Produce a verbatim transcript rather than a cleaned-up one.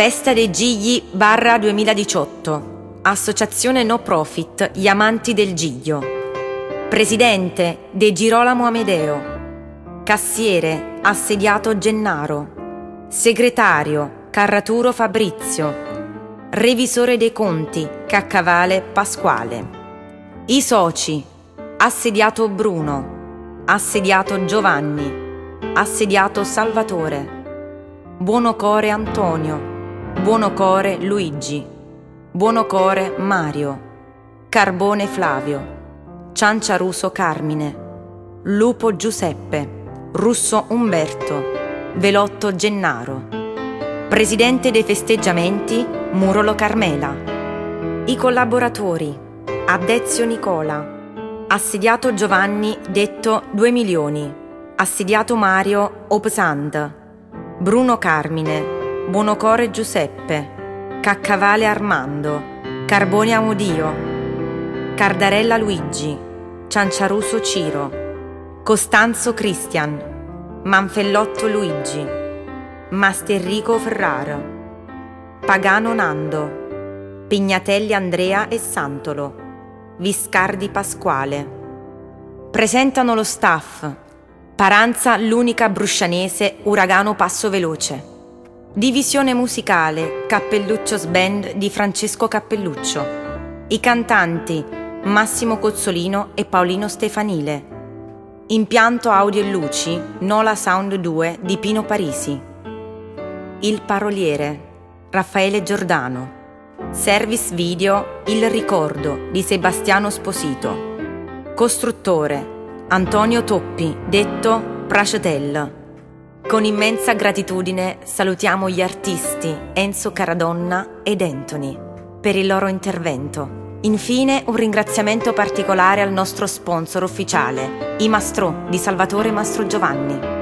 Festa dei Gigli barra duemiladiciotto. Associazione no profit Gli Amanti del Giglio. Presidente De Girolamo Amedeo. Cassiere Assediato Gennaro. Segretario Carraturo Fabrizio. Revisore dei conti Caccavale Pasquale. I soci: Assediato Bruno, Assediato Giovanni, Assediato Salvatore, Buonocore Antonio, Buonocore Luigi, Buonocore Mario, Carbone Flavio, Cianciaruso Carmine, Lupo Giuseppe, Russo Umberto, Velotto Gennaro. Presidente dei festeggiamenti Murolo Carmela. I collaboratori: Addezio Nicola, Assediato Giovanni detto due milioni, Assediato Mario Opsand, Bruno Carmine, Buonocore Giuseppe, Caccavale Armando, Carbone Amodio, Cardarella Luigi, Cianciaruso Ciro, Costanzo Cristian, Manfellotto Luigi, Masterrico Ferrara, Pagano Nando, Pignatelli Andrea e Santolo, Viscardi Pasquale. Presentano lo staff: Paranza l'unica bruscianese, Uragano Passo Veloce. Divisione musicale Cappelluccios Band di Francesco Cappelluccio. I cantanti Massimo Cozzolino e Paolino Stefanile. Impianto audio e luci Nola Sound due di Pino Parisi. Il paroliere Raffaele Giordano. Service video Il Ricordo di Sebastiano Sposito. Costruttore Antonio Toppi detto Pracetel. Con immensa gratitudine salutiamo gli artisti Enzo Caradonna ed Anthony per il loro intervento. Infine un ringraziamento particolare al nostro sponsor ufficiale, I Mastrò di Salvatore Mastrogiovanni.